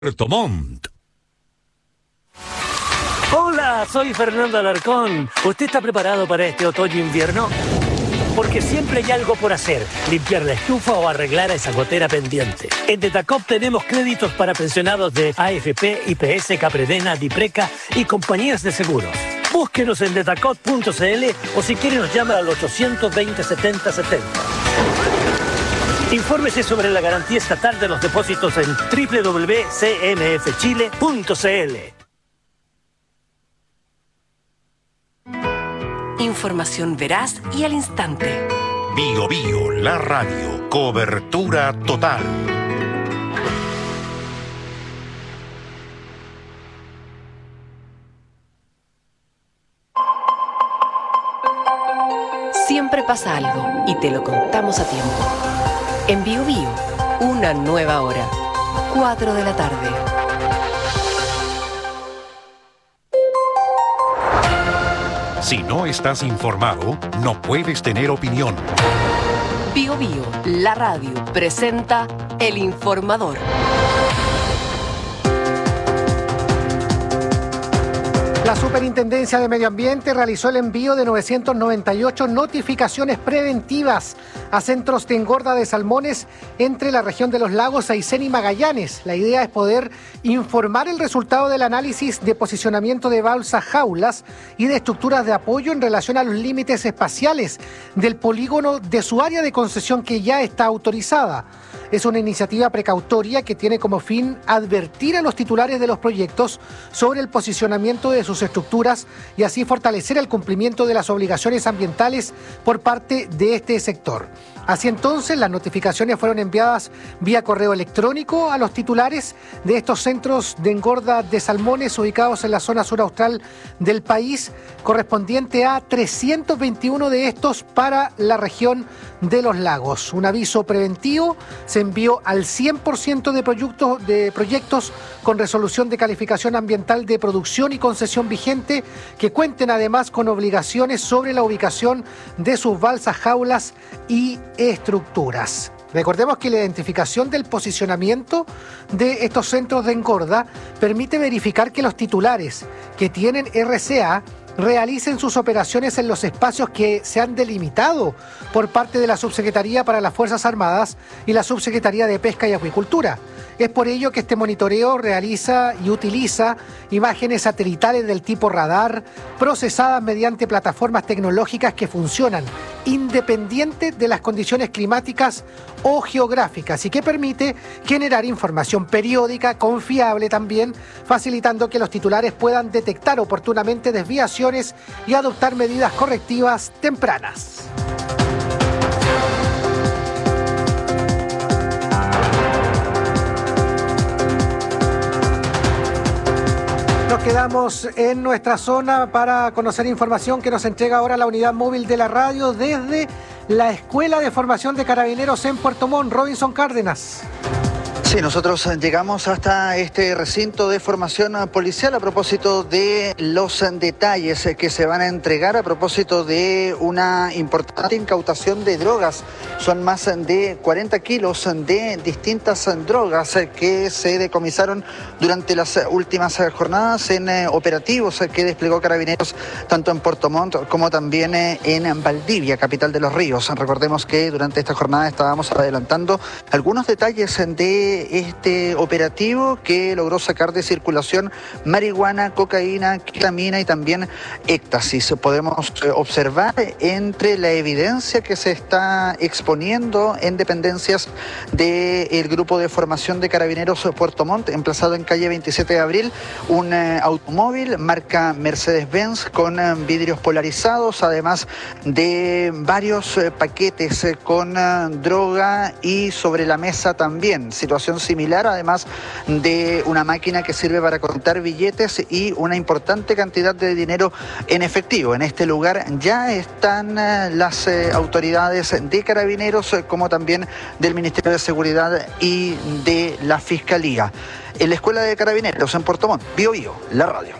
Puerto Montt. Hola, soy Fernando Alarcón. ¿Usted está preparado para este otoño-invierno? Porque siempre hay algo por hacer, limpiar la estufa o arreglar esa gotera pendiente. En Detacop tenemos créditos para pensionados de AFP, IPS, Capredena, Dipreca y compañías de seguros. Búsquenos en detacop.cl o si quiere nos llama al 820 70 70. Infórmese sobre la garantía estatal de los depósitos en www.cmfchile.cl. Información veraz y al instante. Bio Bio, la radio. Cobertura total. Siempre pasa algo y te lo contamos a tiempo. En Bio Bio, una nueva hora. 4 de la tarde. Si no estás informado, no puedes tener opinión. Bio Bio, la radio, presenta El Informador. La Superintendencia de Medio Ambiente realizó el envío de 998 notificaciones preventivas a centros de engorda de salmones entre la región de los lagos Aysén y Magallanes. La idea es poder informar el resultado del análisis de posicionamiento de balsas jaulas y de estructuras de apoyo en relación a los límites espaciales del polígono de su área de concesión que ya está autorizada. Es una iniciativa precautoria que tiene como fin advertir a los titulares de los proyectos sobre el posicionamiento de sus estructuras y así fortalecer el cumplimiento de las obligaciones ambientales por parte de este sector. Así entonces, las notificaciones fueron enviadas vía correo electrónico a los titulares de estos centros de engorda de salmones ubicados en la zona sur austral del país, correspondiente a 321 de estos para la región de los lagos. Un aviso preventivo se envió al 100% de proyectos con resolución de calificación ambiental de producción y concesión vigente que cuenten además con obligaciones sobre la ubicación de sus balsas, jaulas y estructuras. Recordemos que la identificación del posicionamiento de estos centros de engorda permite verificar que los titulares que tienen RCA realicen sus operaciones en los espacios que se han delimitado por parte de la Subsecretaría para las Fuerzas Armadas y la Subsecretaría de Pesca y Acuicultura. Es por ello que este monitoreo realiza y utiliza imágenes satelitales del tipo radar, procesadas mediante plataformas tecnológicas que funcionan independiente de las condiciones climáticas o geográficas y que permite generar información periódica, confiable también, facilitando que los titulares puedan detectar oportunamente desviaciones y adoptar medidas correctivas tempranas. Nos quedamos en nuestra zona para conocer información que nos entrega ahora la unidad móvil de la radio desde la Escuela de Formación de Carabineros en Puerto Montt. Robinson Cárdenas. Sí, nosotros llegamos hasta este recinto de formación policial a propósito de los detalles que se van a entregar a propósito de una importante incautación de drogas. Son más de 40 kilos de distintas drogas que se decomisaron durante las últimas jornadas en operativos que desplegó Carabineros tanto en Puerto Montt como también en Valdivia, capital de los ríos. Recordemos que durante esta jornada estábamos adelantando algunos detalles de este operativo que logró sacar de circulación marihuana, cocaína, ketamina y también éxtasis. Podemos observar entre la evidencia que se está exponiendo en dependencias del Grupo de Formación de Carabineros Puerto Montt, emplazado en calle 27 de abril, un automóvil marca Mercedes-Benz con vidrios polarizados, además de varios paquetes con droga y sobre la mesa también situación similar, además de una máquina que sirve para contar billetes y una importante cantidad de dinero en efectivo. En este lugar ya están las autoridades de Carabineros como también del Ministerio de Seguridad y de la Fiscalía. En la Escuela de Carabineros en Puerto Montt, Bio Bio, la radio.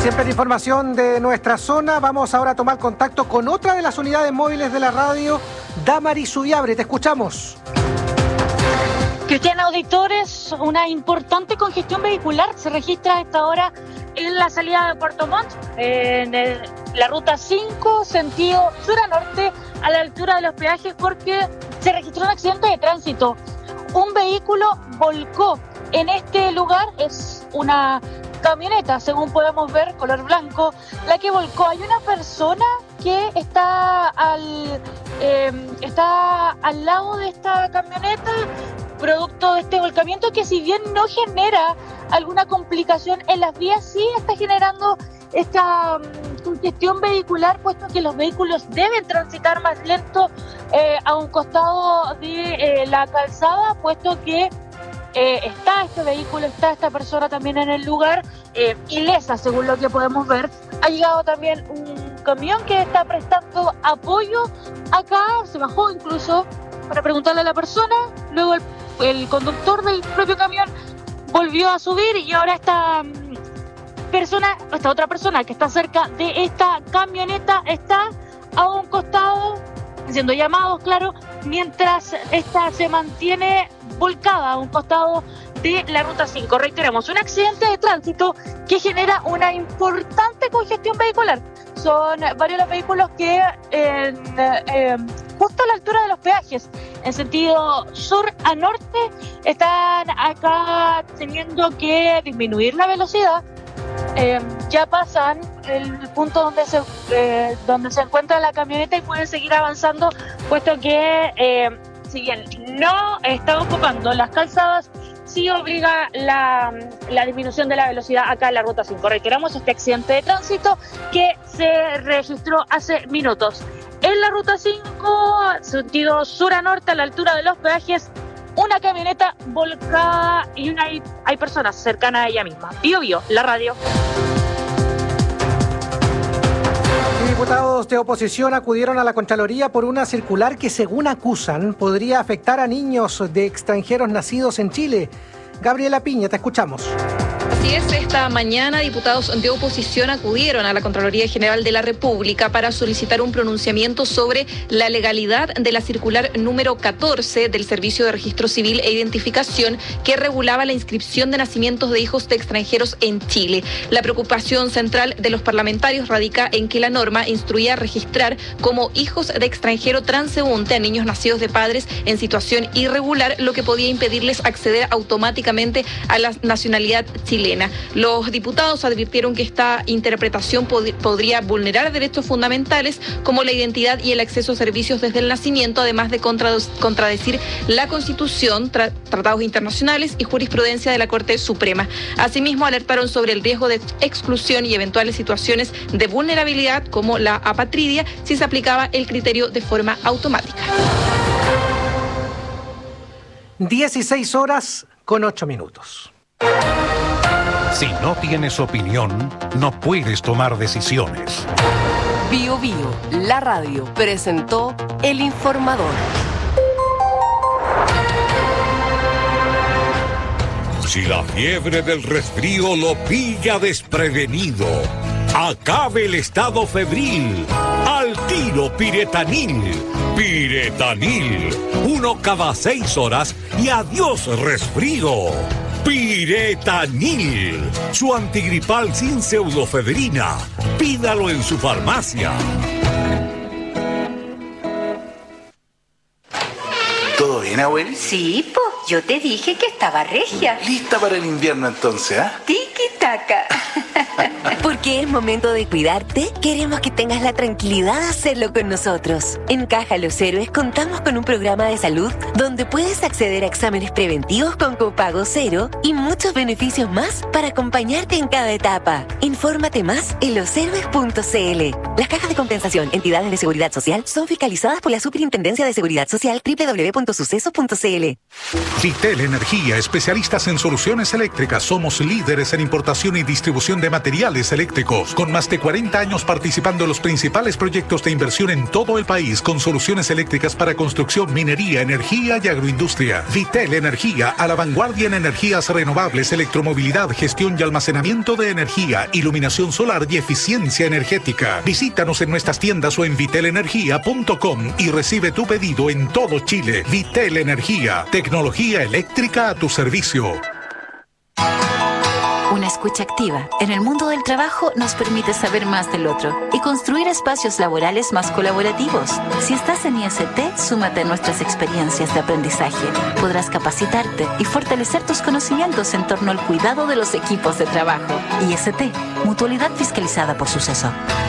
Siempre la información de nuestra zona. Vamos ahora a tomar contacto con otra de las unidades móviles de la radio, Damaris Subiabre. Te escuchamos. Cristian, auditores, una importante congestión vehicular se registra a esta hora en la salida de Puerto Montt, en la ruta 5, sentido sur a norte, a la altura de los peajes, porque se registró un accidente de tránsito. Un vehículo volcó en este lugar, es una camioneta, según podemos ver, color blanco, la que volcó. Hay una persona que está al lado de esta camioneta, producto de este volcamiento, que si bien no genera alguna complicación en las vías, sí está generando esta congestión vehicular, puesto que los vehículos deben transitar más lento a un costado de la calzada, puesto que está este vehículo, está esta persona también en el lugar, ilesa, según lo que podemos ver. Ha llegado también un camión que está prestando apoyo acá, se bajó incluso para preguntarle a la persona, luego el conductor del propio camión volvió a subir y ahora esta otra persona que está cerca de esta camioneta está a un costado haciendo llamados, claro, mientras esta se mantiene volcada a un costado de la ruta 5. Reiteramos, un accidente de tránsito que genera una importante congestión vehicular. Son varios los vehículos que justo a la altura de los peajes, en sentido sur a norte, están acá teniendo que disminuir la velocidad. Ya pasan el punto donde se encuentra la camioneta y pueden seguir avanzando, puesto que si bien no está ocupando las calzadas, sí obliga la disminución de la velocidad acá en la ruta 5. Reiteramos, este accidente de tránsito que se registró hace minutos. En la ruta 5, sentido sur a norte, a la altura de los peajes, una camioneta volcada y hay personas cercanas a ella misma. Bio Bio, la radio. Diputados de oposición acudieron a la Contraloría por una circular que, según acusan, podría afectar a niños de extranjeros nacidos en Chile. Gabriela Piña, te escuchamos. Así es, esta mañana diputados de oposición acudieron a la Contraloría General de la República para solicitar un pronunciamiento sobre la legalidad de la circular número 14 del Servicio de Registro Civil e Identificación que regulaba la inscripción de nacimientos de hijos de extranjeros en Chile. La preocupación central de los parlamentarios radica en que la norma instruía a registrar como hijos de extranjero transeúnte a niños nacidos de padres en situación irregular, lo que podía impedirles acceder automáticamente a la nacionalidad chilena. Los diputados advirtieron que esta interpretación podría vulnerar derechos fundamentales como la identidad y el acceso a servicios desde el nacimiento, además de contradecir la Constitución, tratados internacionales y jurisprudencia de la Corte Suprema. Asimismo, alertaron sobre el riesgo de exclusión y eventuales situaciones de vulnerabilidad como la apatridia si se aplicaba el criterio de forma automática. 16:08. Si no tienes opinión, no puedes tomar decisiones. Bio Bio, la radio, presentó El Informador. Si la fiebre del resfrío lo pilla desprevenido, acabe el estado febril. Al tiro Piretanil. Piretanil. 1 cada 6 horas y adiós resfrío. Piretanil, su antigripal sin pseudofedrina. Pídalo en su farmacia. ¿Todo bien, abuela? Sí, po, yo te dije que estaba regia. ¿Lista para el invierno entonces, ah? Tiki-taka. Porque es momento de cuidarte, queremos que tengas la tranquilidad de hacerlo con nosotros. En Caja Los Héroes contamos con un programa de salud donde puedes acceder a exámenes preventivos con copago cero y muchos beneficios más para acompañarte en cada etapa. Infórmate más en loshéroes.cl. Las cajas de compensación, entidades de seguridad social, son fiscalizadas por la Superintendencia de Seguridad Social, www.suceso.cl. Citel Energía, especialistas en soluciones eléctricas. Somos líderes en importación y distribución de de materiales eléctricos. Con más de 40 años participando en los principales proyectos de inversión en todo el país, con soluciones eléctricas para construcción, minería, energía y agroindustria. Vitel Energía, a la vanguardia en energías renovables, electromovilidad, gestión y almacenamiento de energía, iluminación solar y eficiencia energética. Visítanos en nuestras tiendas o en vitelenergia.com y recibe tu pedido en todo Chile. Vitel Energía, tecnología eléctrica a tu servicio. Una escucha activa en el mundo del trabajo nos permite saber más del otro y construir espacios laborales más colaborativos. Si estás en IST, súmate a nuestras experiencias de aprendizaje. Podrás capacitarte y fortalecer tus conocimientos en torno al cuidado de los equipos de trabajo. IST, Mutualidad Fiscalizada por Suceso.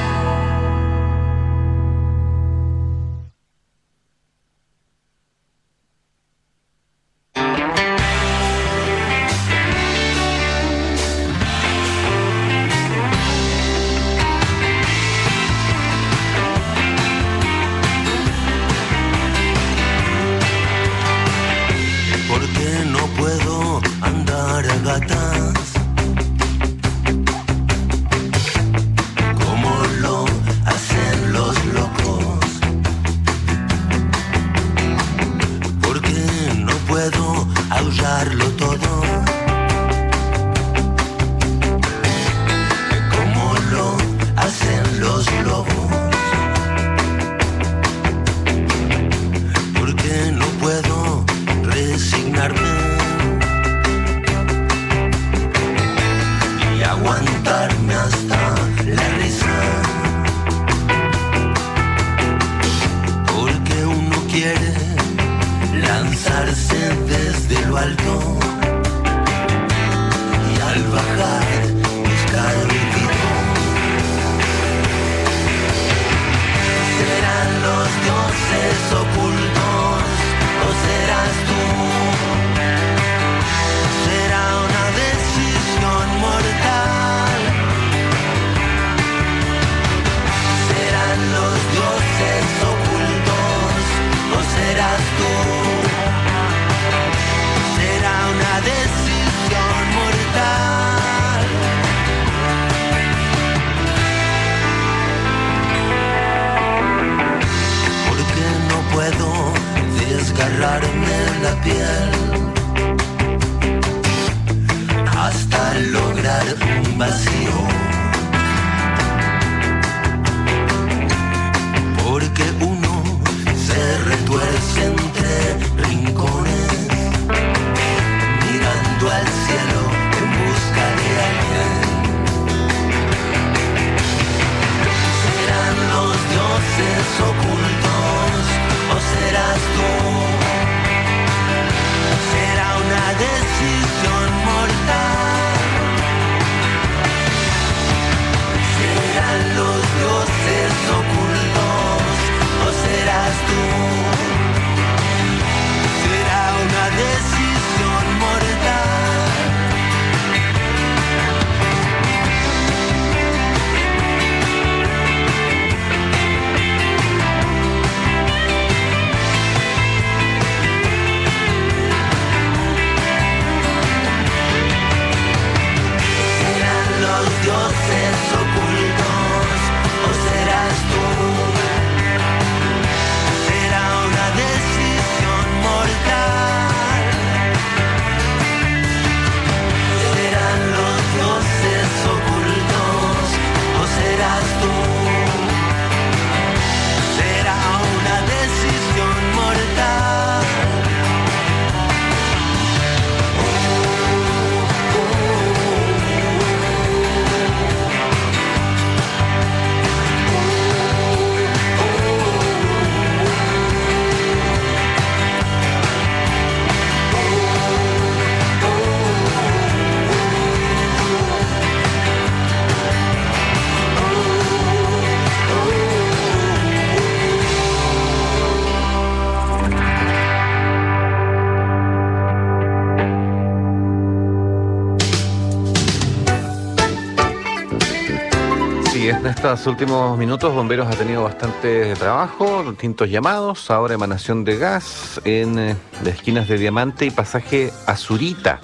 En estos últimos minutos, Bomberos ha tenido bastante trabajo, distintos llamados, ahora emanación de gas en las esquinas de Diamante y Pasaje Azurita.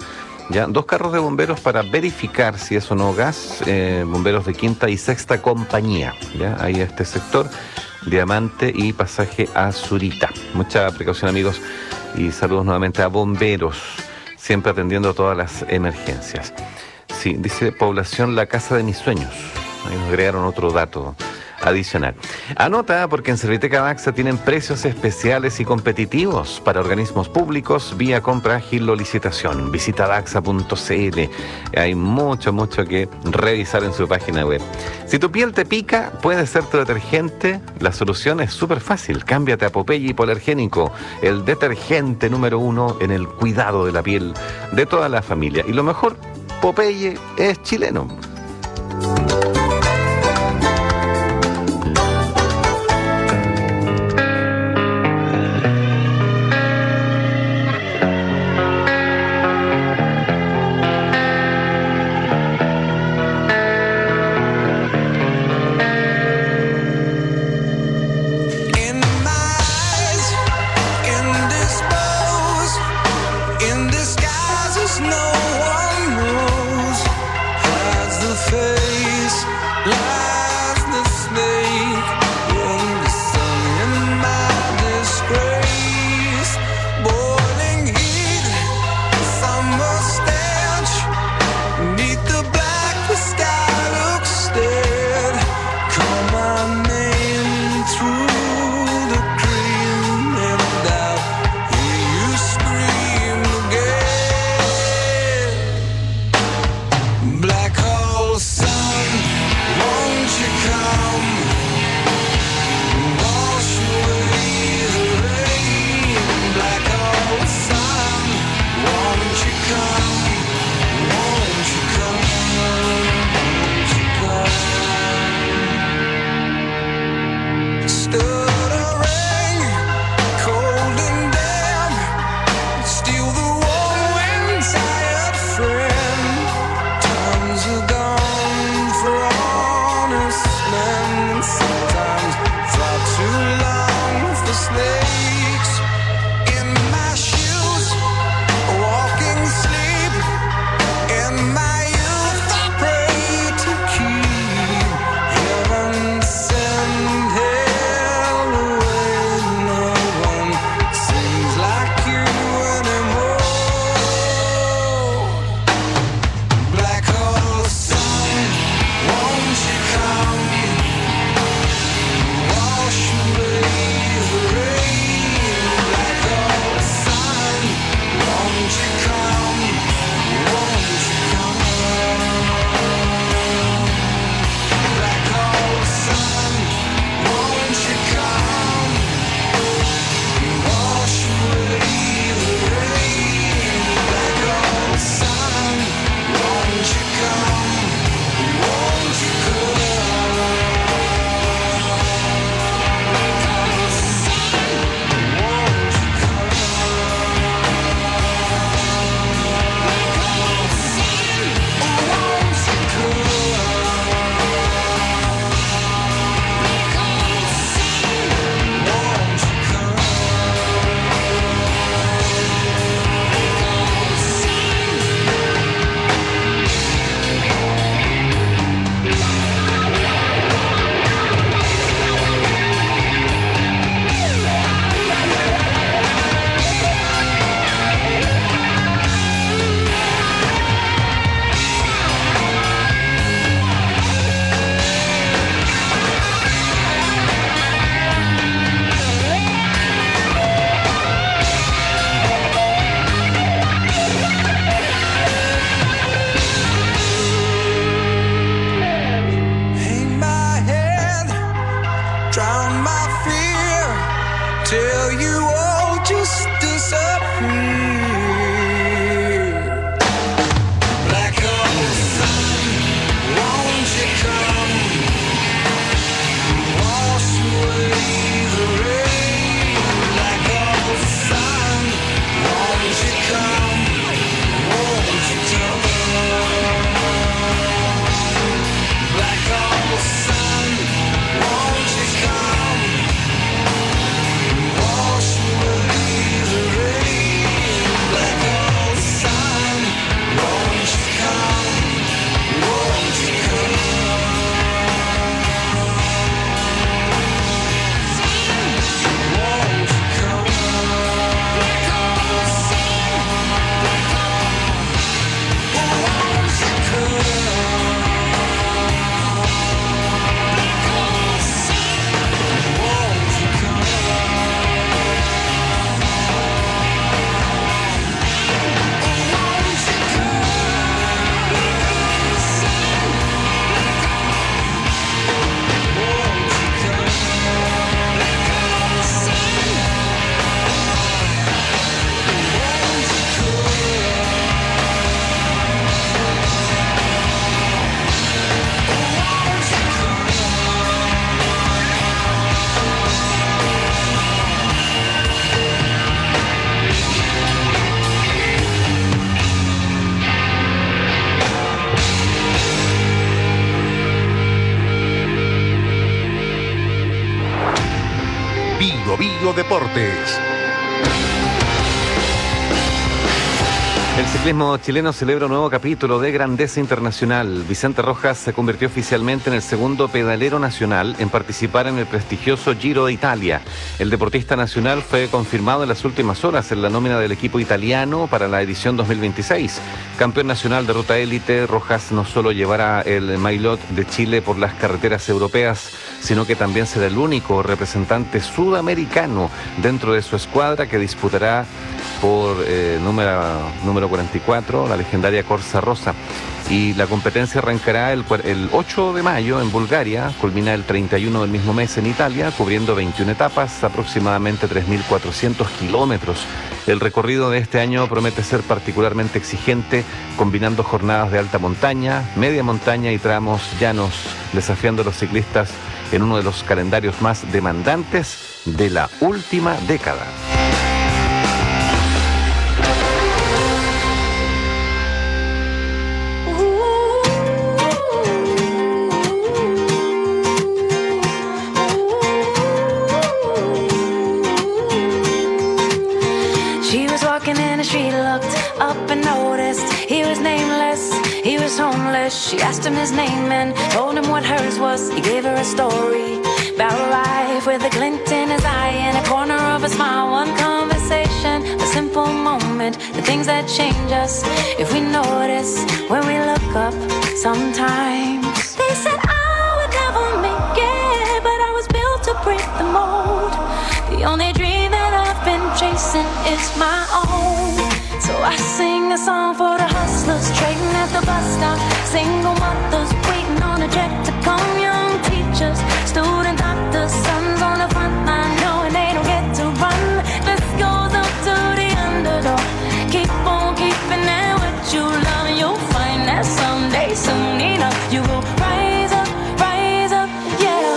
¿ya? 2 carros de bomberos para verificar si es o no gas, bomberos de 5ª y 6ª compañía, ¿ya? Ahí este sector, Diamante y pasaje a Zurita. Mucha precaución, amigos, y saludos nuevamente a bomberos, siempre atendiendo a todas las emergencias. Sí, dice población La Casa de Mis Sueños. Ahí nos agregaron otro dato adicional. Anota, porque en Serviteca Daxa tienen precios especiales y competitivos para organismos públicos vía compra ágil o licitación. Visita daxa.cl. Hay mucho que revisar en su página web. Si tu piel te pica, puede ser tu detergente. La solución es súper fácil. Cámbiate a Popeye Hipoalergénico, el detergente número 1 en el cuidado de la piel de toda la familia. Y lo mejor, Popeye es chileno. Bio Bio Deportes. El ciclismo chileno celebra un nuevo capítulo de grandeza internacional. Vicente Rojas se convirtió oficialmente en el segundo pedalero nacional en participar en el prestigioso Giro de Italia. El deportista nacional fue confirmado en las últimas horas en la nómina del equipo italiano para la edición 2026. Campeón nacional de ruta élite, Rojas no solo llevará el maillot de Chile por las carreteras europeas, sino que también será el único representante sudamericano dentro de su escuadra que disputará por número 44, la legendaria Corsa Rosa. Y la competencia arrancará el 8 de mayo en Bulgaria, culmina el 31 del mismo mes en Italia, cubriendo 21 etapas, aproximadamente 3.400 kilómetros. El recorrido de este año promete ser particularmente exigente, combinando jornadas de alta montaña, media montaña y tramos llanos, desafiando a los ciclistas en uno de los calendarios más demandantes de la última década. She asked him his name and told him what hers was. He gave her a story about life with a glint in his eye and a corner of a smile. One conversation, a simple moment, the things that change us if we notice when we look up sometimes. They said I would never make it, but I was built to break the mold. The only dream that I've been chasing is my own. So I sing a song for the hustlers trading at the bus stop, single mothers waiting on a check to come, young teachers, student doctors, sons on the front line knowing they don't get to run. This goes up to the underdog. Keep on keeping it what you love, and you'll find that someday, soon enough, you will rise up, yeah.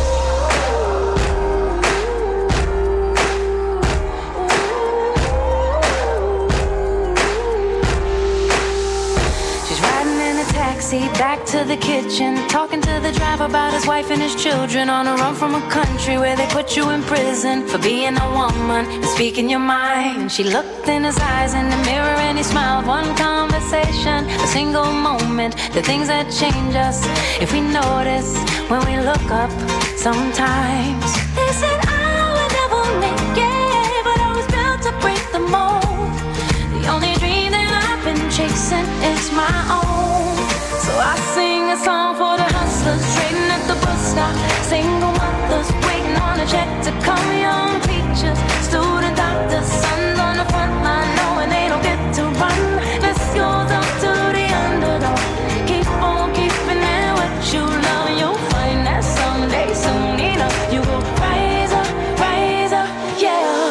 Back to the kitchen, talking to the driver about his wife and his children, on a run from a country where they put you in prison for being a woman and speaking your mind. And she looked in his eyes in the mirror and he smiled. One conversation, a single moment, the things that change us if we notice when we look up sometimes. They said I would never make it, but I was built to break the mold. The only dream that I've been chasing is my own. So I sing a song for the hustlers trading at the bus stop, single mothers waiting on a check to come, young teachers, student doctors, sons on the front line knowing they don't get to run. This goes up to the underdog. Keep on keeping it what you love, and you'll find that someday, soon enough, you will rise up, yeah.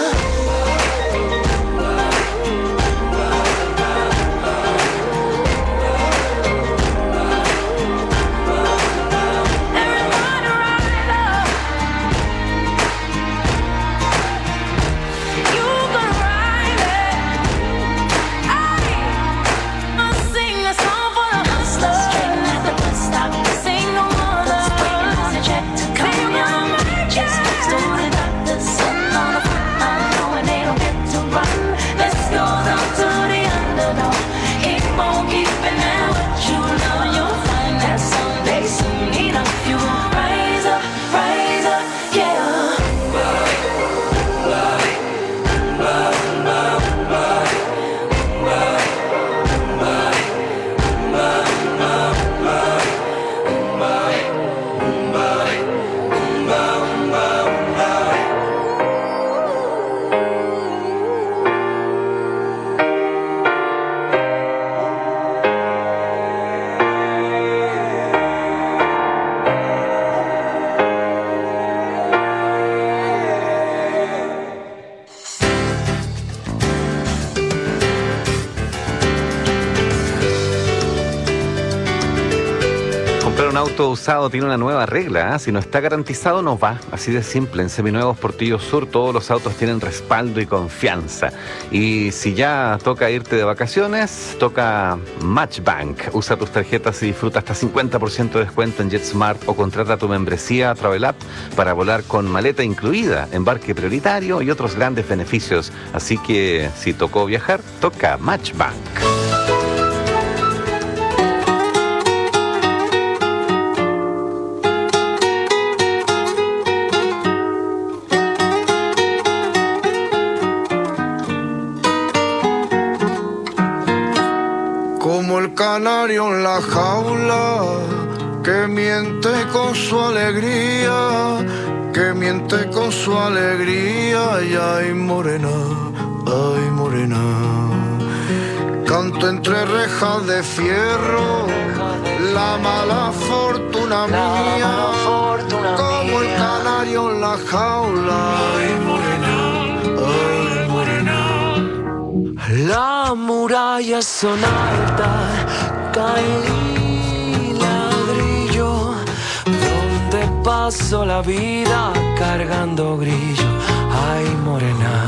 auto usado tiene una nueva regla, ¿eh? Si no está garantizado no va, así de simple. En Seminuevos Portillo Sur todos los autos tienen respaldo y confianza. Y si ya toca irte de vacaciones, toca Matchbank. Usa tus tarjetas y disfruta hasta 50% de descuento en JetSmart o contrata tu membresía Travel App para volar con maleta incluida, embarque prioritario y otros grandes beneficios. Así que si tocó viajar, toca Matchbank. Como el canario en la jaula, que miente con su alegría, que miente con su alegría. Y ay morena, canto entre rejas de fierro, la mala fortuna mía, como el canario en la jaula. Ay morena, las murallas son altas, caen ladrillo, donde paso la vida cargando grillo. Ay morena,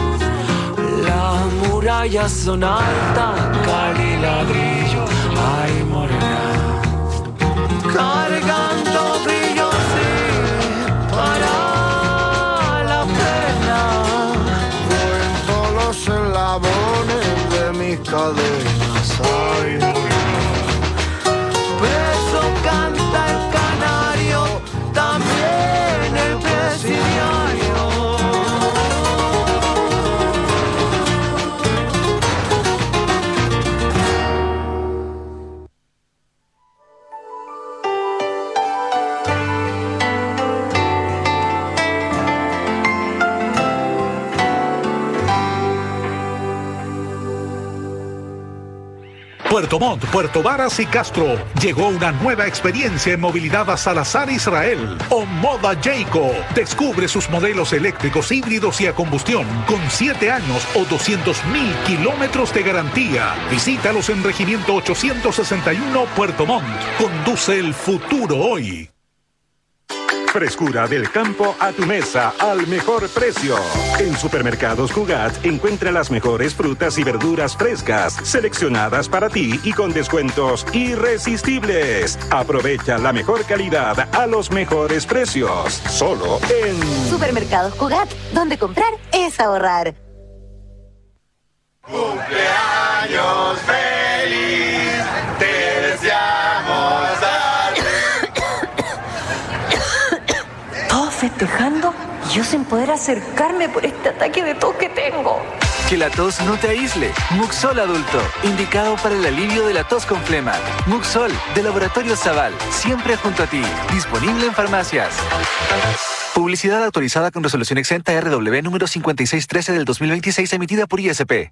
las murallas son altas, caen y ladrillo. Ay morena, cargando grillo sí, para la pena. Cuento los eslabones de mis cadenas. Ay morena, eso canta el canario, también el presidiario. Puerto Montt, Puerto Varas y Castro. Llegó una nueva experiencia en movilidad a Salazar Israel. Omoda Jayco. Descubre sus modelos eléctricos, híbridos y a combustión con 7 años o 200.000 kilómetros de garantía. Visítalos en Regimiento 861 Puerto Montt. Conduce el futuro hoy. Frescura del campo a tu mesa al mejor precio. En Supermercados Cugat encuentra las mejores frutas y verduras frescas, seleccionadas para ti y con descuentos irresistibles. Aprovecha la mejor calidad a los mejores precios. Solo en Supermercados Cugat, donde comprar es ahorrar. ¡Cumpleaños feliz! ¡Te deseamos Todos festejando y yo sin poder acercarme por este ataque de tos que tengo. Que la tos no te aísle. Muxol Adulto, indicado para el alivio de la tos con flema. Muxol, de Laboratorio Zaval, siempre junto a ti. Disponible en farmacias. Publicidad autorizada con resolución exenta RW número 5613 del 2026, emitida por ISP.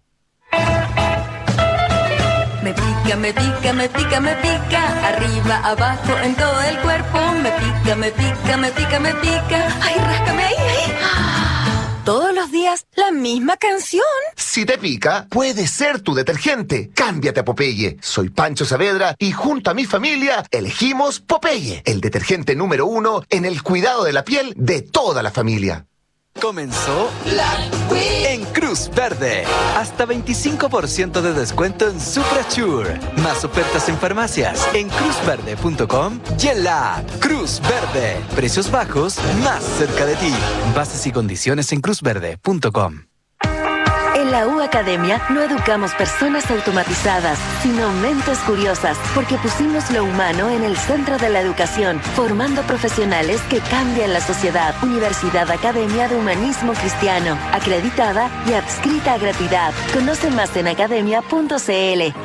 Me pica, me pica, me pica, me pica. Arriba, abajo, en todo el cuerpo. Me pica, me pica, me pica, me pica. Ay, ráscame ahí, ahí. Todos los días, la misma canción. Si te pica, puede ser tu detergente. Cámbiate a Popeye. Soy Pancho Saavedra y junto a mi familia elegimos Popeye, el detergente número 1 en el cuidado de la piel de toda la familia. Comenzó Black Week en Cruz Verde. Hasta 25% de descuento en Suprasure. Más ofertas en farmacias en cruzverde.com y en la app Cruz Verde. Precios bajos más cerca de ti. Bases y condiciones en cruzverde.com. En la U Academia no educamos personas automatizadas, sino mentes curiosas, porque pusimos lo humano en el centro de la educación, formando profesionales que cambian la sociedad. Universidad Academia de Humanismo Cristiano, acreditada y adscrita a gratuidad. Conoce más en academia.cl.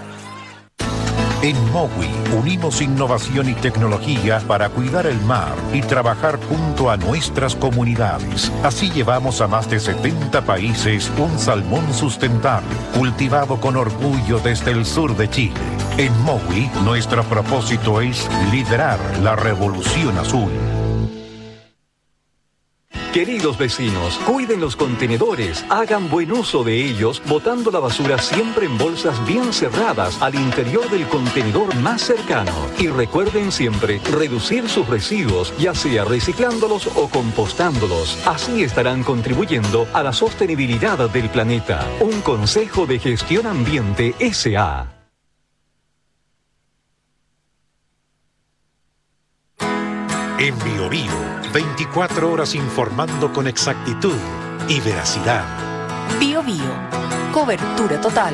En MOWI unimos innovación y tecnología para cuidar el mar y trabajar junto a nuestras comunidades. Así llevamos a más de 70 países un salmón sustentable, cultivado con orgullo desde el sur de Chile. En MOWI, nuestro propósito es liderar la revolución azul. Queridos vecinos, cuiden los contenedores, hagan buen uso de ellos, botando la basura siempre en bolsas bien cerradas al interior del contenedor más cercano. Y recuerden siempre reducir sus residuos, ya sea reciclándolos o compostándolos. Así estarán contribuyendo a la sostenibilidad del planeta. Un consejo de Gestión Ambiente S.A. En BioBio, 24 horas informando con exactitud y veracidad. BioBio, cobertura total.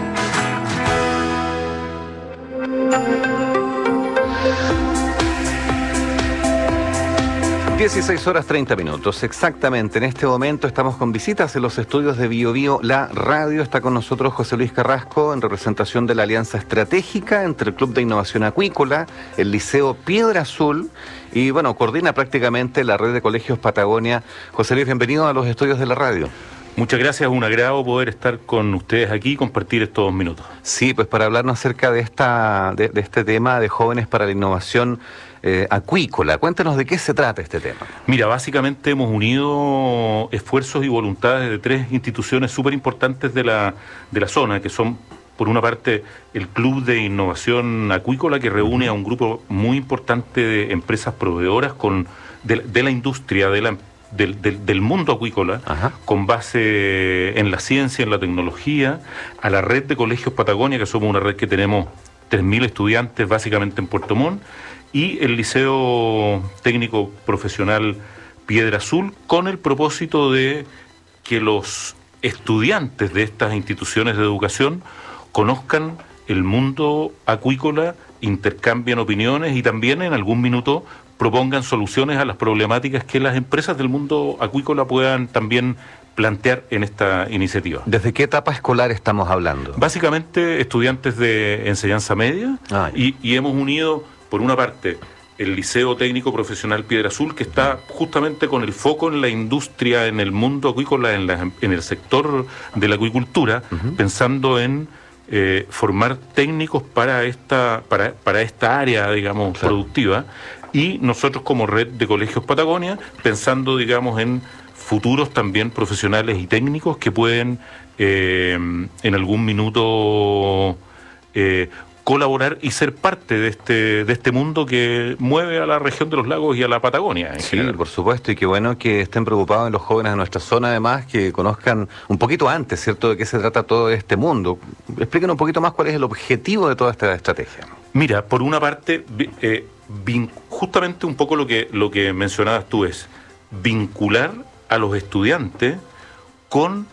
16 horas 30 minutos, exactamente. En este momento estamos con visitas en los estudios de BioBio, la radio. Está con nosotros José Luis Carrasco en representación de la alianza estratégica entre el Club de Innovación Acuícola, el Liceo Piedra Azul y, bueno, coordina prácticamente la red de colegios Patagonia. José Luis, bienvenido a los estudios de la radio. Muchas gracias, un agrado poder estar con ustedes aquí y compartir estos 2 minutos. Sí, pues para hablarnos acerca de este tema de jóvenes para la innovación acuícola. Cuéntanos de qué se trata este tema. Mira, básicamente hemos unido esfuerzos y voluntades de 3 instituciones súper importantes de la zona, que son, por una parte, el Club de Innovación Acuícola, que reúne a un grupo muy importante de empresas proveedoras de la industria, del mundo acuícola. Ajá. Con base en la ciencia, en la tecnología, a la red de colegios Patagonia, que somos una red que tenemos 3.000 estudiantes básicamente en Puerto Montt, y el Liceo Técnico Profesional Piedra Azul, con el propósito de que los estudiantes de estas instituciones de educación conozcan el mundo acuícola, intercambien opiniones y también en algún minuto propongan soluciones a las problemáticas que las empresas del mundo acuícola puedan también plantear en esta iniciativa. ¿Desde qué etapa escolar estamos hablando? Básicamente estudiantes de enseñanza media. Y hemos unido, por una parte, el Liceo Técnico Profesional Piedra Azul, que está justamente con el foco en la industria, en el mundo acuícola, en el sector de la acuicultura, pensando en formar técnicos para esta área, digamos, productiva. Y nosotros como red de colegios Patagonia, pensando, digamos, en futuros también profesionales y técnicos que pueden en algún minuto colaborar y ser parte de este mundo que mueve a la región de los lagos y a la Patagonia en general. Por supuesto, y qué bueno que estén preocupados en los jóvenes de nuestra zona, además, que conozcan un poquito antes, ¿cierto?, de qué se trata todo este mundo. Explíquenos un poquito más cuál es el objetivo de toda esta estrategia. Mira, por una parte, justamente un poco lo que mencionabas tú es vincular a los estudiantes con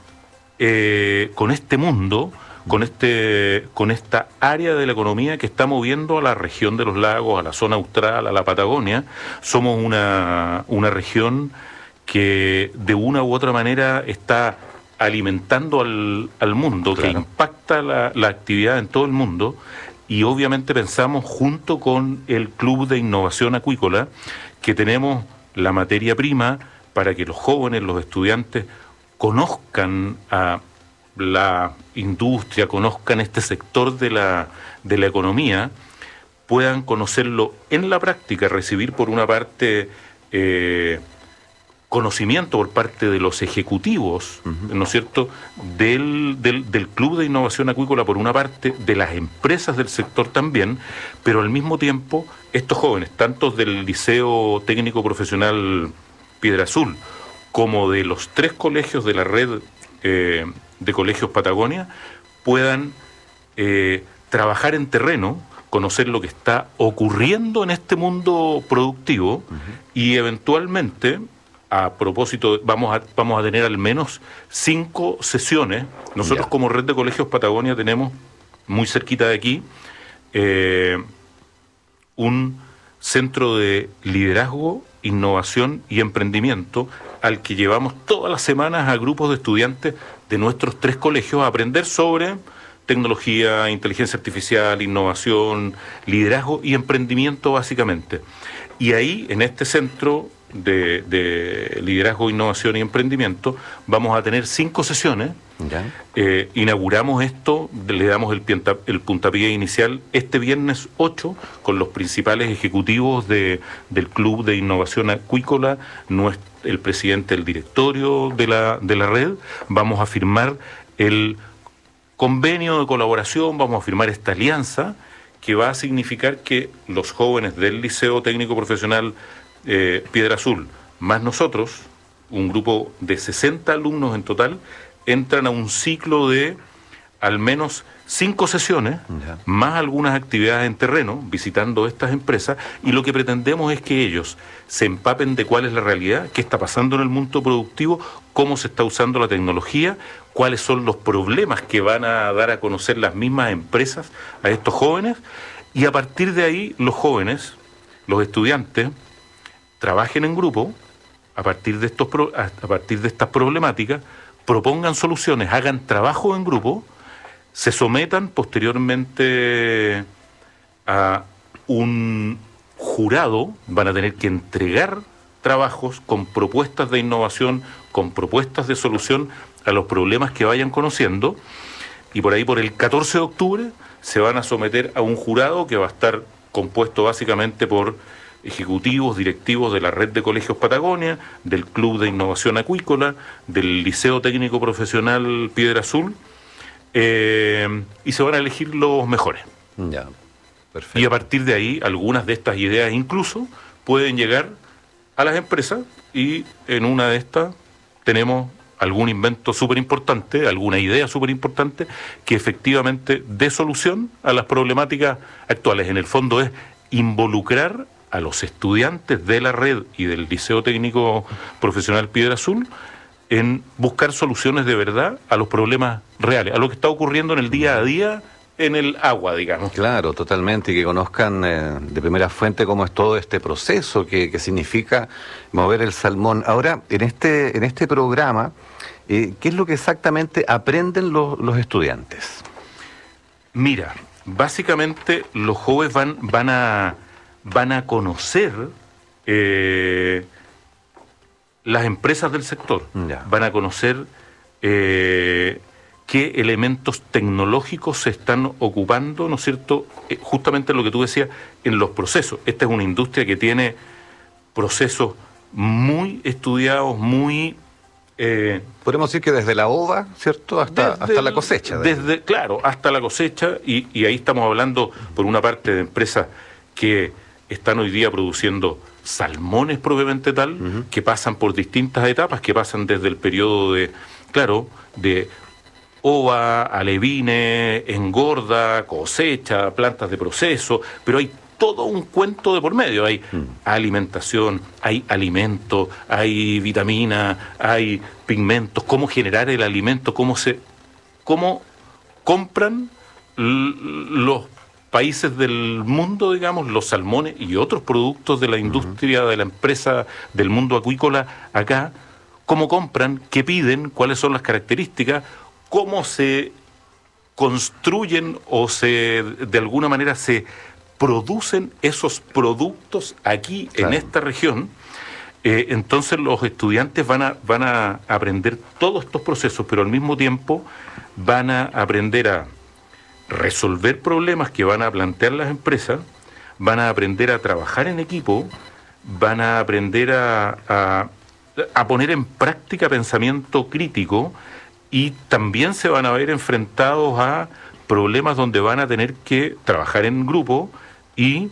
este mundo, con esta área de la economía que está moviendo a la región de los lagos, a la zona austral, a la Patagonia. Somos una región que de una u otra manera está alimentando al mundo, claro, que impacta la actividad en todo el mundo. Y obviamente pensamos, junto con el Club de Innovación Acuícola, que tenemos la materia prima para que los jóvenes, los estudiantes, conozcan a la industria, conozcan este sector de la economía, puedan conocerlo en la práctica, recibir por una parte conocimiento por parte de los ejecutivos, ¿no es cierto?, del Club de Innovación Acuícola por una parte, de las empresas del sector también, pero al mismo tiempo estos jóvenes, tanto del Liceo Técnico Profesional Piedra Azul como de los 3 colegios de la red de colegios Patagonia, puedan trabajar en terreno, conocer lo que está ocurriendo en este mundo productivo y eventualmente, a propósito, vamos a tener al menos 5 sesiones. Nosotros como red de colegios Patagonia tenemos muy cerquita de aquí un centro de liderazgo, innovación y emprendimiento al que llevamos todas las semanas a grupos de estudiantes de nuestros 3 colegios a aprender sobre tecnología, inteligencia artificial, innovación, liderazgo y emprendimiento básicamente. Y ahí, en este centro, de liderazgo, innovación y emprendimiento, vamos a tener 5 sesiones. Inauguramos esto, le damos el puntapié inicial este viernes 8 con los principales ejecutivos del Club de Innovación Acuícola, el presidente del directorio de la red. Vamos a firmar el convenio de colaboración, vamos a firmar esta alianza que va a significar que los jóvenes del Liceo Técnico Profesional Piedra Azul, más nosotros, un grupo de 60 alumnos en total, entran a un ciclo de al menos 5 sesiones, más algunas actividades en terreno, visitando estas empresas, y lo que pretendemos es que ellos se empapen de cuál es la realidad, qué está pasando en el mundo productivo, cómo se está usando la tecnología, cuáles son los problemas que van a dar a conocer las mismas empresas a estos jóvenes, y a partir de ahí los jóvenes, los estudiantes, trabajen en grupo a partir de estas problemáticas, propongan soluciones, hagan trabajo en grupo, se sometan posteriormente a un jurado, van a tener que entregar trabajos con propuestas de innovación, con propuestas de solución a los problemas que vayan conociendo, y por ahí por el 14 de octubre se van a someter a un jurado que va a estar compuesto básicamente por ejecutivos, directivos de la Red de Colegios Patagonia, del Club de Innovación Acuícola, del Liceo Técnico Profesional Piedra Azul, y se van a elegir los mejores. Ya, perfecto. Y a partir de ahí, algunas de estas ideas incluso pueden llegar a las empresas, y en una de estas tenemos algún invento súper importante, alguna idea súper importante que efectivamente dé solución a las problemáticas actuales. En el fondo es involucrar a los estudiantes de la red y del Liceo Técnico Profesional Piedra Azul en buscar soluciones de verdad a los problemas reales, a lo que está ocurriendo en el día a día en el agua, digamos. Claro, totalmente, y que conozcan de primera fuente cómo es todo este proceso que significa mover el salmón. Ahora, en este programa, ¿qué es lo que exactamente aprenden los estudiantes? Mira, básicamente los jóvenes van a conocer las empresas del sector, van a conocer qué elementos tecnológicos se están ocupando, ¿no es cierto?, justamente lo que tú decías, en los procesos. Esta es una industria que tiene procesos muy estudiados, muy... podemos decir que desde la ova, ¿cierto?, hasta la cosecha. Claro, hasta la cosecha, y ahí estamos hablando, por una parte, de empresas que están hoy día produciendo salmones propiamente tal, que pasan por distintas etapas, que pasan desde el periodo de ova, alevines, engorda, cosecha, plantas de proceso, pero hay todo un cuento de por medio. Hay alimentación, hay alimento, hay vitamina, hay pigmentos, cómo generar el alimento, cómo compran los países del mundo, digamos, los salmones y otros productos de la industria, de la empresa, del mundo acuícola acá, cómo compran, qué piden, cuáles son las características, cómo se construyen o de alguna manera se producen esos productos aquí, en esta región. Entonces los estudiantes van a aprender todos estos procesos, pero al mismo tiempo van a aprender a resolver problemas que van a plantear las empresas, van a aprender a trabajar en equipo, van a aprender a poner en práctica pensamiento crítico, y también se van a ver enfrentados a problemas donde van a tener que trabajar en grupo y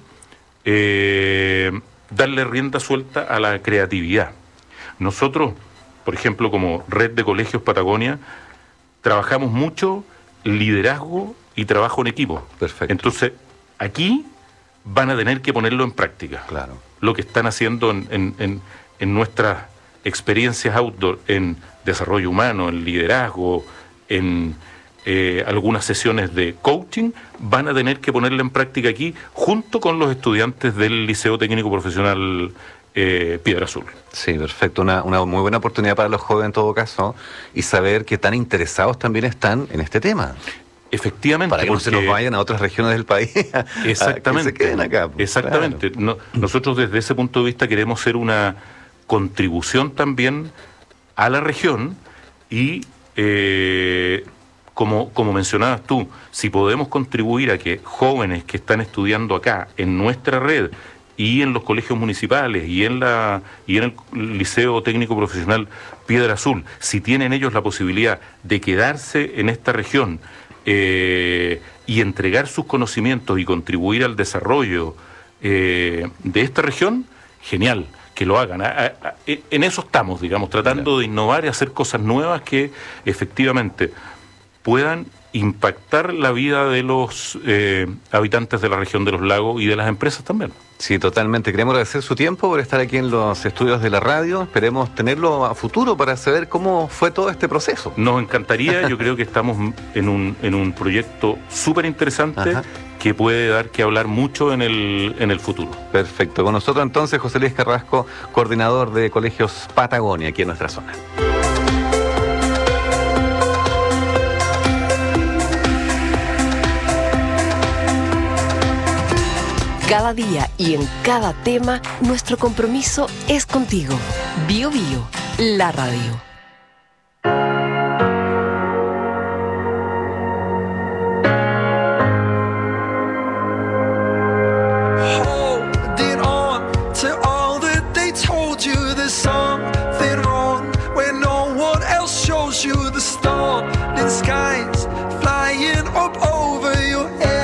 darle rienda suelta a la creatividad. Nosotros, por ejemplo, como Red de Colegios Patagonia, trabajamos mucho liderazgo y trabajo en equipo. Perfecto. Entonces, aquí van a tener que ponerlo en práctica. Claro. Lo que están haciendo en nuestras experiencias outdoor, en desarrollo humano, en liderazgo, en algunas sesiones de coaching, van a tener que ponerla en práctica aquí, junto con los estudiantes del Liceo Técnico Profesional Piedra Azul. Sí, perfecto. Una muy buena oportunidad para los jóvenes en todo caso, y saber qué tan interesados también están en este tema. Efectivamente. Para que no se nos vayan a otras regiones del país. Exactamente. Que se queden acá. Exactamente. Claro. Nosotros desde ese punto de vista queremos ser una contribución también a la región y como mencionabas tú, si podemos contribuir a que jóvenes que están estudiando acá en nuestra red y en los colegios municipales y en el Liceo Técnico Profesional Piedra Azul, si tienen ellos la posibilidad de quedarse en esta región y entregar sus conocimientos y contribuir al desarrollo de esta región, genial, que lo hagan. En eso estamos, digamos, tratando de innovar y hacer cosas nuevas que efectivamente puedan impactar la vida de los habitantes de la región de los lagos y de las empresas también. Sí, totalmente. Queremos agradecer su tiempo por estar aquí en los estudios de la radio. Esperemos tenerlo a futuro para saber cómo fue todo este proceso. Nos encantaría. Yo creo que estamos en un proyecto súper interesante que puede dar que hablar mucho en el futuro. Perfecto. Con nosotros entonces José Luis Carrasco, coordinador de Colegios Patagonia, aquí en nuestra zona. Cada día y en cada tema, nuestro compromiso es contigo. Bio Bio, la radio. Holding on to all that they told you, there's something wrong when no one else shows you the storm in skies flying up over your head.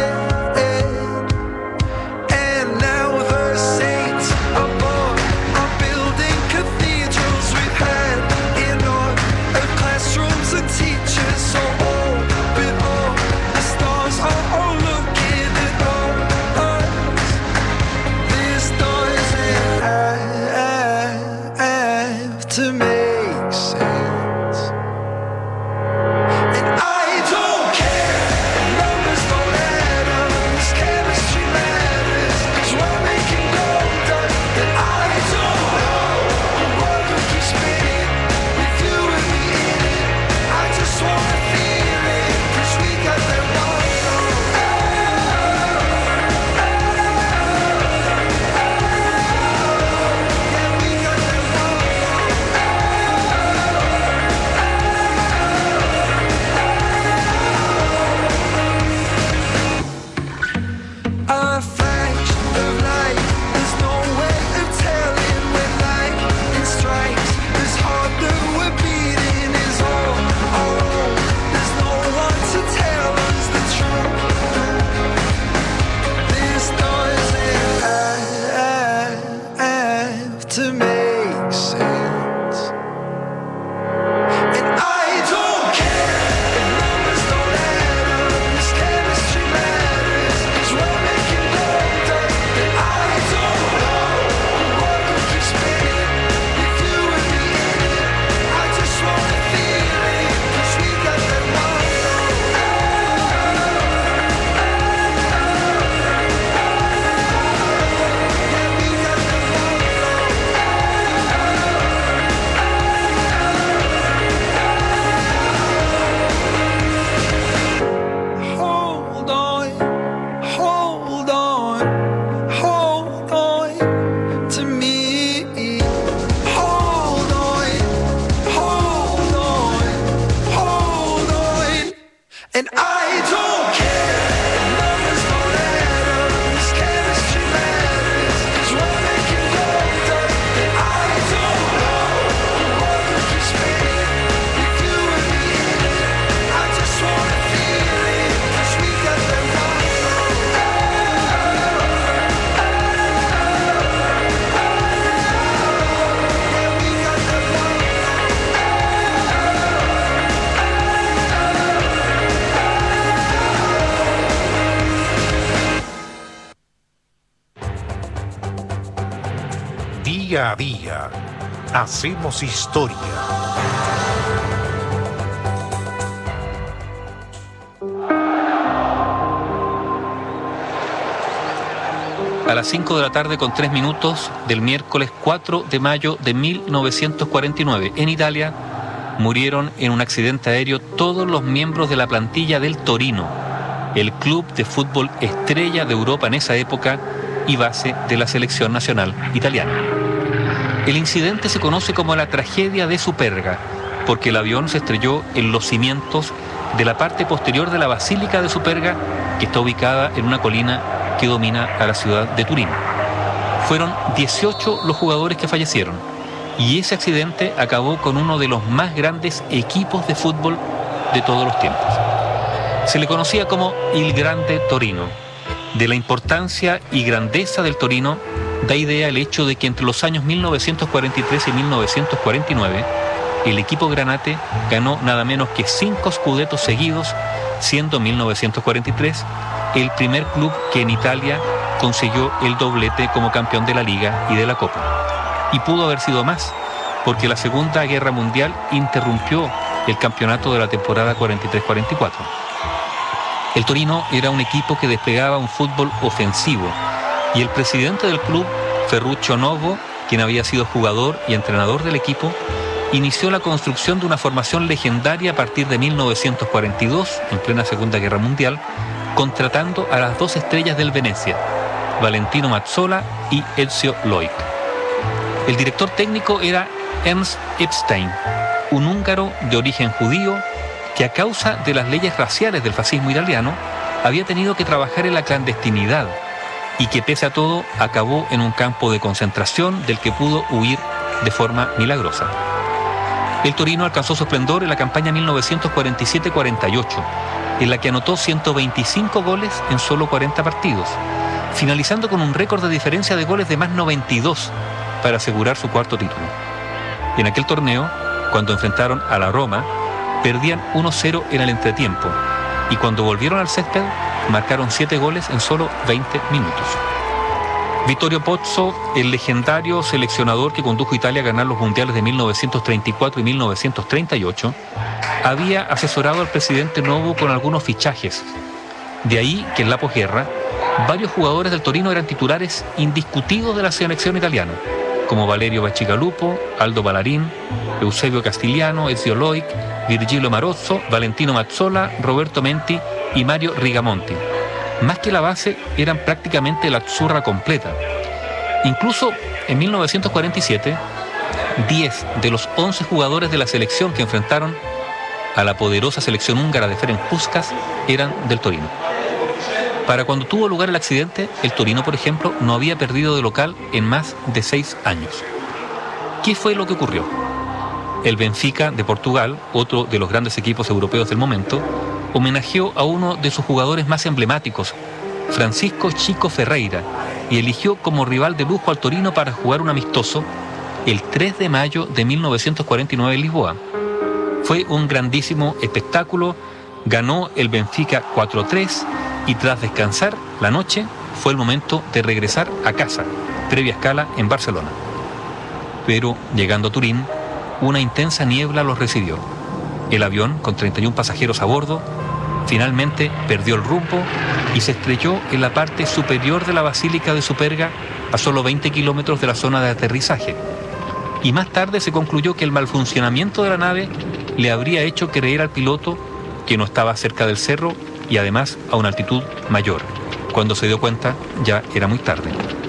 Día a día, hacemos historia. A las 5 de la tarde con 3 minutos del miércoles 4 de mayo de 1949, en Italia, murieron en un accidente aéreo todos los miembros de la plantilla del Torino, el club de fútbol estrella de Europa en esa época y base de la selección nacional italiana. El incidente se conoce como la tragedia de Superga, porque el avión se estrelló en los cimientos de la parte posterior de la Basílica de Superga, que está ubicada en una colina que domina a la ciudad de Turín. Fueron 18 los jugadores que fallecieron, y ese accidente acabó con uno de los más grandes equipos de fútbol de todos los tiempos. Se le conocía como Il Grande Torino. De la importancia y grandeza del Torino da idea el hecho de que entre los años 1943 y 1949 el equipo granate ganó nada menos que 5 Scudettos seguidos, siendo 1943 el primer club que en Italia consiguió el doblete como campeón de la Liga y de la Copa. Y pudo haber sido más, porque la Segunda Guerra Mundial interrumpió el campeonato de la temporada 43-44. El Torino era un equipo que desplegaba un fútbol ofensivo, y el presidente del club, Ferruccio Novo, quien había sido jugador y entrenador del equipo, inició la construcción de una formación legendaria a partir de 1942, en plena Segunda Guerra Mundial, contratando a las 2 estrellas del Venezia, Valentino Mazzola y Ezio Loik. El director técnico era Ernst Epstein, un húngaro de origen judío que a causa de las leyes raciales del fascismo italiano había tenido que trabajar en la clandestinidad y que pese a todo acabó en un campo de concentración del que pudo huir de forma milagrosa. El Torino alcanzó su esplendor en la campaña 1947-48, en la que anotó 125 goles en solo 40 partidos, finalizando con un récord de diferencia de goles de más 92 para asegurar su 4º título. En aquel torneo, cuando enfrentaron a la Roma, perdían 1-0 en el entretiempo, y cuando volvieron al césped, marcaron 7 goles en solo 20 minutos. Vittorio Pozzo, el legendario seleccionador que condujo a Italia a ganar los mundiales de 1934 y 1938, había asesorado al presidente Novo con algunos fichajes. De ahí que en la posguerra, varios jugadores del Torino eran titulares indiscutidos de la selección italiana, como Valerio Bacigalupo, Aldo Ballarin, Eusebio Castigliano, Ezio Loik, Virgilio Marozzo, Valentino Mazzola, Roberto Menti y Mario Rigamonti. Más que la base, eran prácticamente la azzurra completa. Incluso en 1947, 10 de los 11 jugadores de la selección que enfrentaron a la poderosa selección húngara de Ferenc Puskás eran del Torino. Para cuando tuvo lugar el accidente, el Torino, por ejemplo, no había perdido de local en más de 6 años. ¿Qué fue lo que ocurrió? El Benfica de Portugal, otro de los grandes equipos europeos del momento, homenajeó a uno de sus jugadores más emblemáticos, Francisco Chico Ferreira, y eligió como rival de lujo al Torino para jugar un amistoso el 3 de mayo de 1949 en Lisboa. Fue un grandísimo espectáculo, ganó el Benfica 4-3 y tras descansar la noche fue el momento de regresar a casa, previa escala en Barcelona. Pero llegando a Turín, una intensa niebla los recibió. El avión, con 31 pasajeros a bordo, finalmente perdió el rumbo y se estrelló en la parte superior de la Basílica de Superga, a solo 20 kilómetros de la zona de aterrizaje. Y más tarde se concluyó que el mal funcionamiento de la nave le habría hecho creer al piloto que no estaba cerca del cerro y además a una altitud mayor. Cuando se dio cuenta, ya era muy tarde.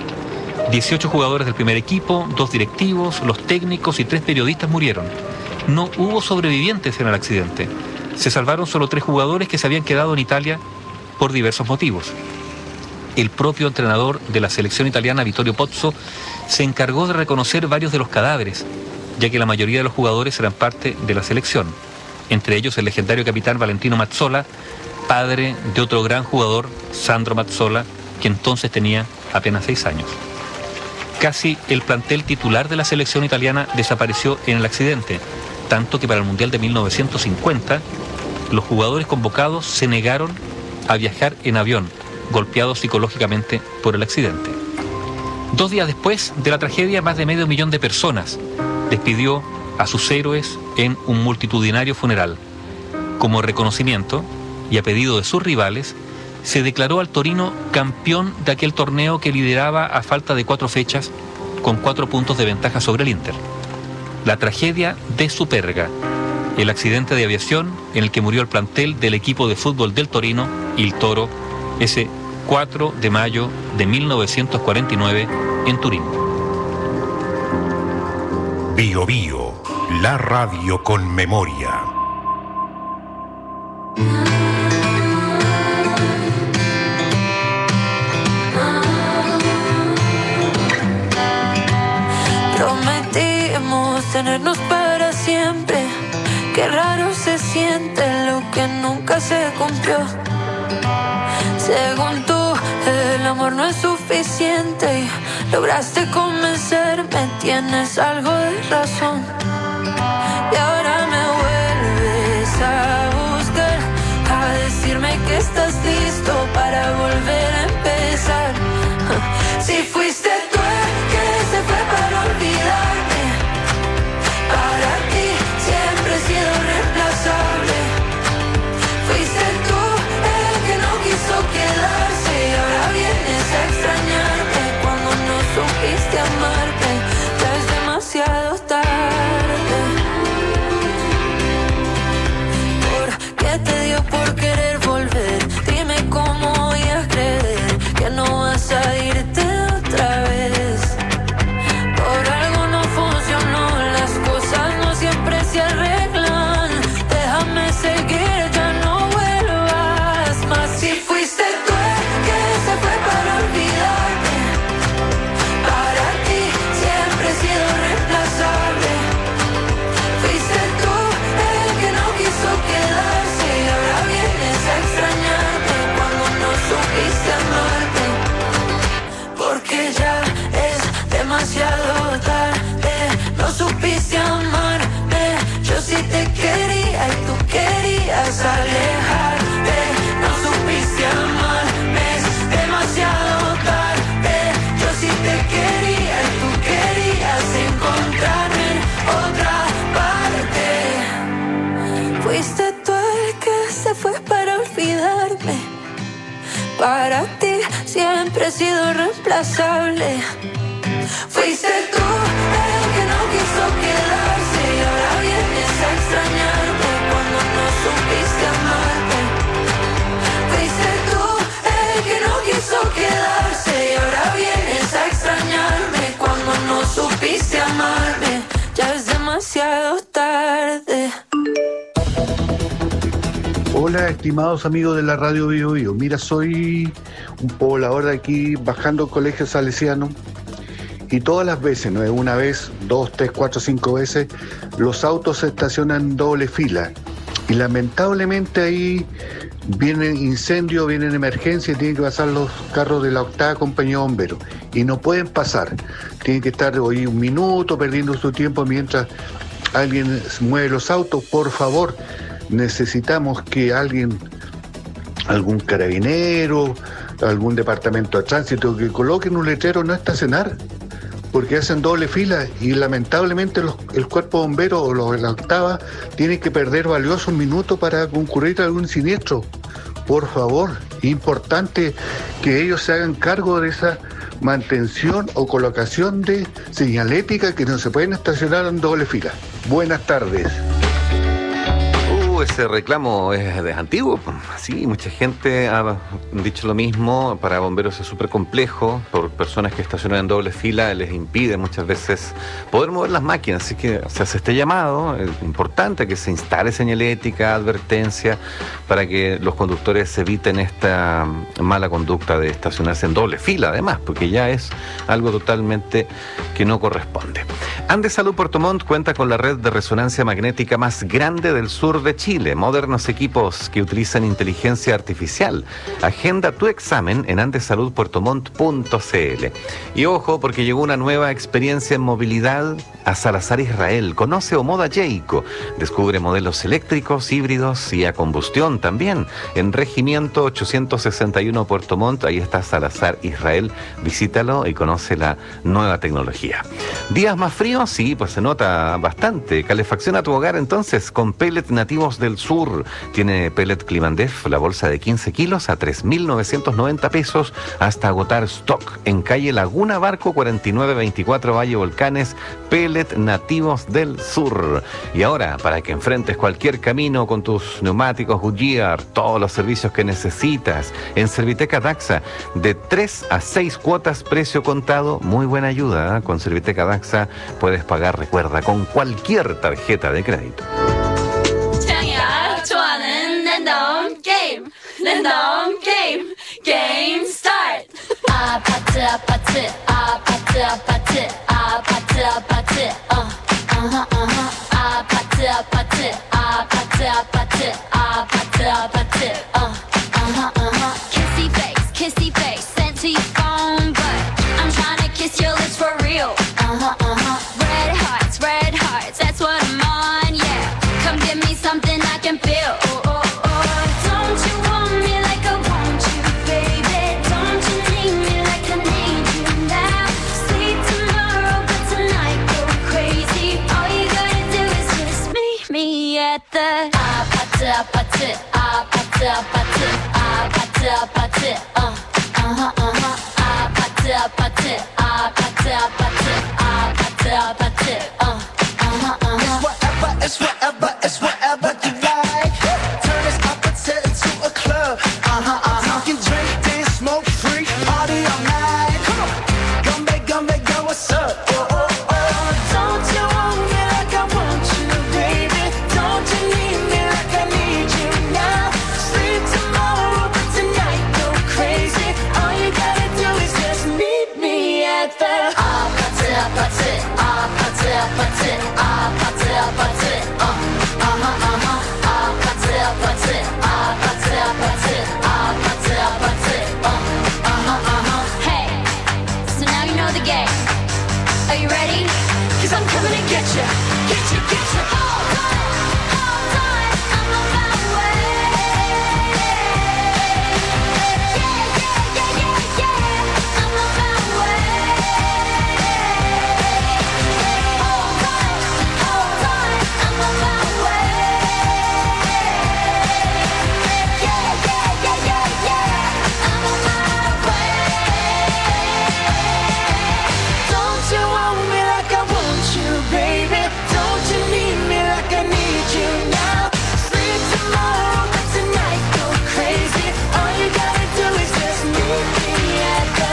18 jugadores del primer equipo, 2 directivos, los técnicos y 3 periodistas murieron. No hubo sobrevivientes en el accidente. Se salvaron solo 3 jugadores que se habían quedado en Italia por diversos motivos. El propio entrenador de la selección italiana, Vittorio Pozzo, se encargó de reconocer varios de los cadáveres, ya que la mayoría de los jugadores eran parte de la selección. Entre ellos el legendario capitán Valentino Mazzola, padre de otro gran jugador, Sandro Mazzola, que entonces tenía apenas 6 años. Casi el plantel titular de la selección italiana desapareció en el accidente, tanto que para el Mundial de 1950 los jugadores convocados se negaron a viajar en avión, golpeados psicológicamente por el accidente. 2 días después de la tragedia, más de medio millón de personas despidió a sus héroes en un multitudinario funeral. Como reconocimiento y a pedido de sus rivales, se declaró al Torino campeón de aquel torneo que lideraba a falta de 4 fechas, con 4 puntos de ventaja sobre el Inter. La tragedia de Superga, el accidente de aviación en el que murió el plantel del equipo de fútbol del Torino, Il Toro, ese 4 de mayo de 1949 en Turín. Bio Bio, la radio con memoria. Prometimos tenernos para siempre. Qué raro se siente lo que nunca se cumplió. Según tú, el amor no es suficiente y lograste convencerme, tienes algo de razón. Y ahora me vuelves a buscar, a decirme que estás listo para volver a empezar. Si fuiste tú el que se fue para olvidarme, para ti siempre he sido reemplazable. Fuiste tú el que no quiso quedarse y ahora vienes a extrañarme cuando no supiste amarme. Ya es demasiado tarde. ¿Por qué te dio por querer volver? Dime cómo voy a creer que no vas a irte otra vez. Por algo no funcionó, las cosas no siempre se arreglan. Déjame seguir, ya no vuelvas más. Si fuiste tú el que se fue para olvidarme, para ti siempre he sido reemplazable. Fuiste tú el que no quiso quedarse y ahora vienes a extrañarme cuando no supiste amarme. Porque ya es demasiado tarde, no supiste amarme. Yo sí te quería y tú querías alejarte. No supiste amarme, es demasiado tarde. Yo sí te quería y tú querías encontrarme en otra parte. Fuiste tú el que se fue para olvidarme. Para ti siempre he sido reemplazable. Fuiste tú el que no quiso quedarse y ahora vienes a extrañarme cuando no supiste amarme. Fuiste tú el que no quiso quedarse y ahora vienes a extrañarme cuando no supiste amarme. Ya es demasiado tarde. Hola, estimados amigos de la radio Bio Bio. Mira, soy un poblador de aquí bajando al colegio salesiano y todas las veces, no es una vez, 2, 3, 4, 5 veces, los autos se estacionan en doble fila y lamentablemente ahí vienen incendios, vienen emergencias, tienen que pasar los carros de la 8ª compañía de bomberos y no pueden pasar. Tienen que estar hoy un minuto perdiendo su tiempo mientras alguien mueve los autos. Por favor, necesitamos que alguien, algún carabinero, algún departamento de tránsito, que coloquen un letrero no estacionar, porque hacen doble fila y lamentablemente el cuerpo bombero o los de la 8ª tienen que perder valiosos minutos para concurrir a algún siniestro. Por favor, importante que ellos se hagan cargo de esa mantención o colocación de señalética, que no se pueden estacionar en doble fila. Buenas tardes. Ese reclamo es antiguo. Sí, mucha gente ha dicho lo mismo. Para bomberos es súper complejo. Por personas que estacionan en doble fila les impide muchas veces poder mover las máquinas. Así que se hace este llamado. Es importante que se instale señalética, advertencia, para que los conductores eviten esta mala conducta de estacionarse en doble fila, además, porque ya es algo totalmente que no corresponde. Andes Salud Puerto Montt cuenta con la red de resonancia magnética más grande del sur de Chile. Modernos equipos que utilizan inteligencia artificial. Agenda tu examen en andesaludpuertomont.cl. Y ojo, porque llegó una nueva experiencia en movilidad a Salazar Israel. Conoce Omoda Jayco. Descubre modelos eléctricos, híbridos y a combustión también. En Regimiento 861 Puerto Montt, ahí está Salazar Israel. Visítalo y conoce la nueva tecnología. ¿Días más fríos? Sí, pues se nota bastante. Calefacciona tu hogar entonces con pellets nativos Nativos del Sur. Tiene pellet Climandef, la bolsa de 15 kilos a 3.990 pesos hasta agotar stock. En calle Laguna Barco 4924 Valle Volcanes, pellet Nativos del Sur. Y ahora, para que enfrentes cualquier camino con tus neumáticos Goodyear, todos los servicios que necesitas, en Serviteca Daxa, de 3 a 6 cuotas, precio contado, muy buena ayuda, ¿eh? Con Serviteca Daxa puedes pagar, recuerda, con cualquier tarjeta de crédito. Game start. 아파트 아파트 아파트 아파트 아파트 아파트 아파트 아파트 아파트 아파트 아파트 아파트 kissy face sent to your phone, but I'm trying to kiss your lips for real. Red hearts, that's what I'm on, yeah. Come give me something I can feel. Don't you want me like I want you, baby? Don't you need me like I need you now? Sleep tomorrow, but tonight go crazy. All you gotta do is just meet me at the 아파트 아파트 아파트 아파트 아파트 아파트 아파트 아파트 아파트 아파트 아파트 It's whatever you like. Turn this opposite into a club. You can drink, dance, smoke, free, party all night. Come on, go, what's up? Don't you want me like I want you, baby? Don't you need me like I need you now? Sleep tomorrow, but tonight go crazy. All you gotta do is just meet me at the 아파트 아파트 아파트 아파트 아파트 아파트 Hey, so now you know the game. Are you ready? 'Cause I'm coming to get you. Hold on, I'm on my way. Yeah, I'm on my way. Hold on, I'm on my way. Yeah, I'm on my way. Don't you want me like I want you, baby? Don't you need me like I need you now? Sleep tomorrow, but tonight go crazy. All you gotta do is just meet me at the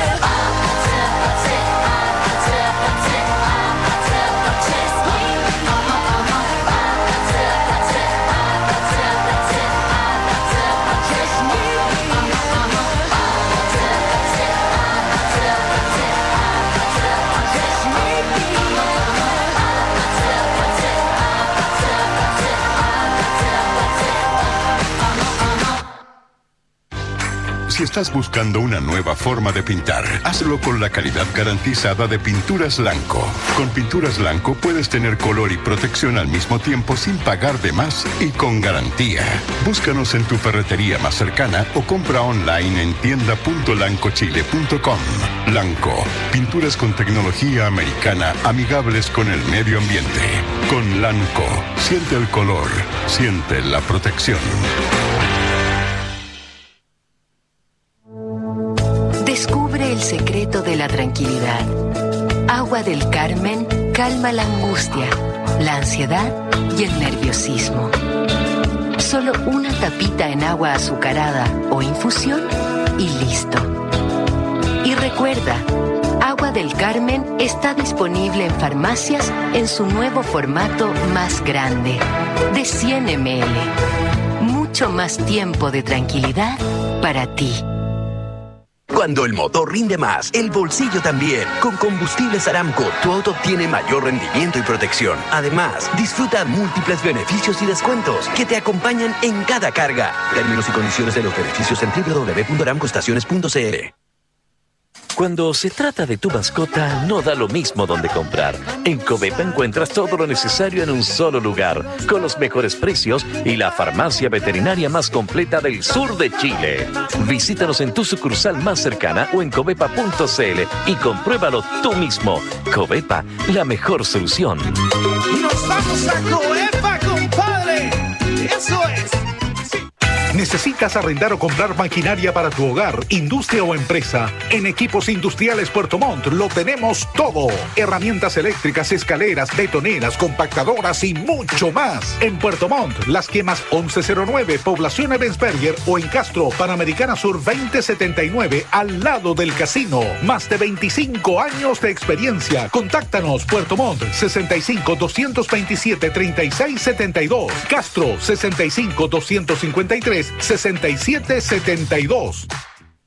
Si estás buscando una nueva forma de pintar, hazlo con la calidad garantizada de Pinturas Lanco. Con Pinturas Lanco puedes tener color y protección al mismo tiempo sin pagar de más y con garantía. Búscanos en tu ferretería más cercana o compra online en tienda.lancochile.com. Lanco, pinturas con tecnología americana amigables con el medio ambiente. Con Lanco, siente el color, siente la protección. Descubre el secreto de la tranquilidad. Agua del Carmen calma la angustia, la ansiedad y el nerviosismo. Solo una tapita en agua azucarada o infusión y listo. Y recuerda, Agua del Carmen está disponible en farmacias en su nuevo formato más grande, de 100 ml. Mucho más tiempo de tranquilidad para ti. Cuando el motor rinde más, el bolsillo también. Con Combustibles Aramco, tu auto obtiene mayor rendimiento y protección. Además, disfruta múltiples beneficios y descuentos que te acompañan en cada carga. Términos y condiciones de los beneficios en www.aramcoestaciones.cl. Cuando se trata de tu mascota, no da lo mismo donde comprar. En Covepa encuentras todo lo necesario en un solo lugar, con los mejores precios y la farmacia veterinaria más completa del sur de Chile. Visítanos en tu sucursal más cercana o en covepa.cl y compruébalo tú mismo. Covepa, la mejor solución. Nos vamos a Covepa, compadre. Eso ¿Necesitas arrendar o comprar maquinaria para tu hogar, industria o empresa? En Equipos Industriales Puerto Montt lo tenemos todo. Herramientas eléctricas, escaleras, betoneras, compactadoras y mucho más. En Puerto Montt, Las Quemas 1109, Población Ebensberger, o en Castro, Panamericana Sur 2079, al lado del casino. Más de 25 años de experiencia. Contáctanos. Puerto Montt 65 227 3672. Castro 65 253 6772.